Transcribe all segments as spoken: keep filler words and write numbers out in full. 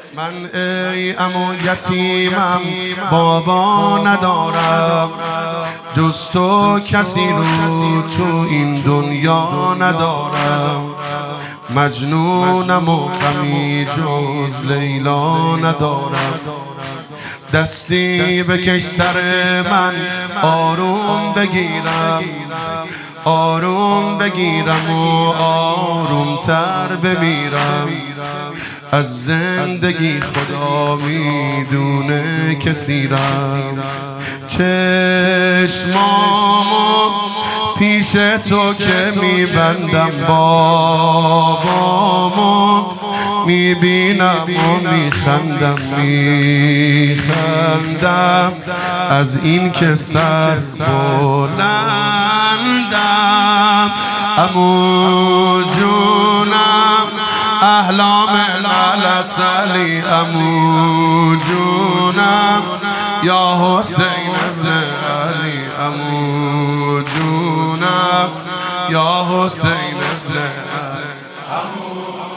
من ای عمو یتیمم بابا ندارم، جز تو کسی رو تو این دنیا ندارم. مجنونم و غمی جز لیلا ندارم. دستی بکش سر من آروم بگیرم، آروم بگیرم و آروم تر بمیرم. از زندگی خدا میدونه که سیرم. چشمامو پیش تو که میبندم بابامو میبینم و میخندم میخندم از این که سر بلندم. عمو جونم احلام العسلی، عمو جونم یا حسین ابن علی، عمو جونم یا حسین ابن علی، عمو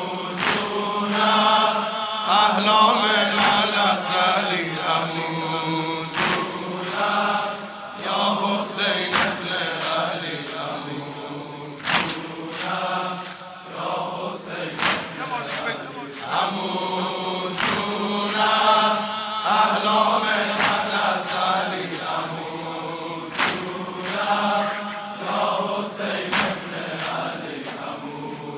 جونم احلام العسلی، عمو جونم یا حسین ابن علی، عمو جونم یا حسین عمو جونم احلام العسلی، عمو جونم یا حسین ابن علی، عمو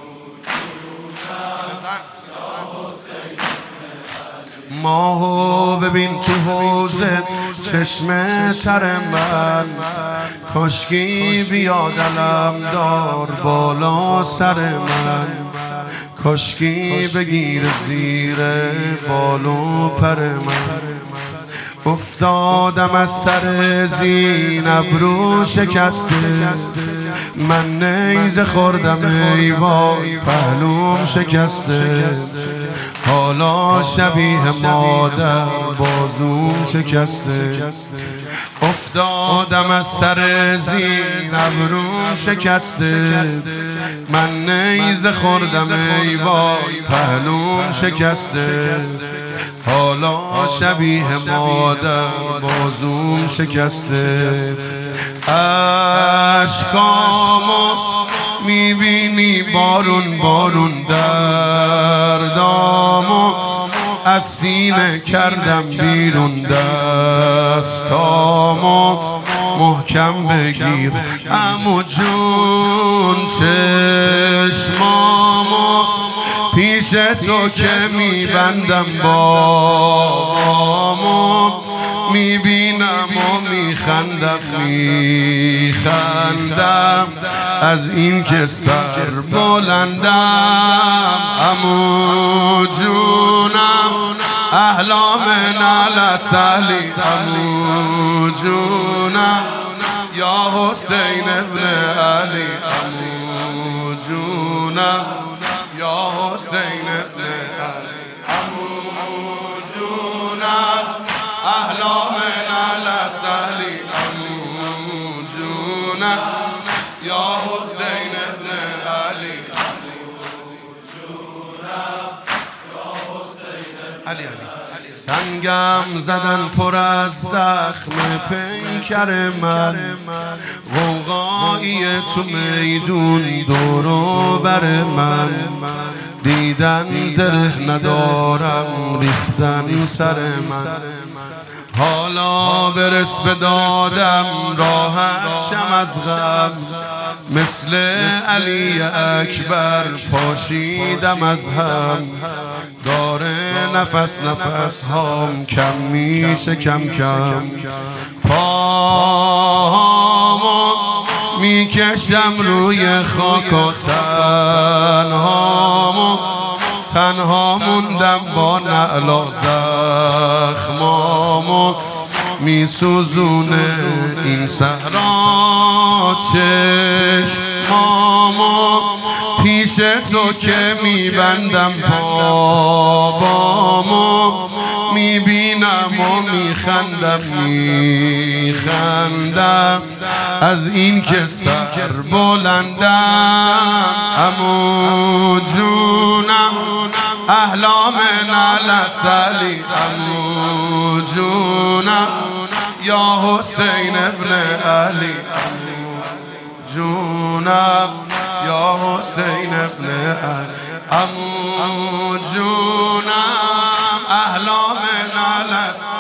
جونم یا حسین ابن علی. ماهو ببین تو حوضه چشم تر من، کشکی بیاد علم دار بالا سر من. کشکی بگیر زیر بال و پر من. افتادم از سر زینب رو شکسته، من نیزه خوردم ای وای پهلوم شکسته. حالا شبیه مادر بازوم شکسته. افتادم از سر زینب رو شکسته، من نیزه خوردم ای وای پهلوم شکسته. حالا شبیه مادر بازوم شکسته. اشکامو میبینی بارون بارون، دردامو از سینه کردم بیرون. دستامو محکم بگیر عمو جون، چشمامو پیش تو که میبندم بابامو میبینم و میخندم میخندم از این که سر بلندم. عمو جونم احلام العسلی، عمو جونم یا حسین ابن علی، عمو جونم یا حسین ابن علی، عمو جونم احلام العسلی، عمو جونم یا حسین ابن علی، عمو جونم یا حسین ابن علی. سنگم زدن پر از زخم پیکر من، غوغایی تو میدون دور و بر من. دیدن زره ندارم ریختن سر من. حالا برس به دادم راحت شم از غم، مثل علی اکبر پاشیدم از هم. داره نفس نفس هام کم میشه کم کم. پاهامو میکشم روی خاک و تنهامو تنها موندم با نعل و زخمامو میسوزونه این صحرا. چشمامو پیش تو که میبندم بابامو میبینم میبینم و میخندم میخندم از این که سر بلندم عمو جونم احلام نلسلی عمو جونم یا حسین ابن علی جونم یا حسین ابن علی عمو جونم احلام نلسلی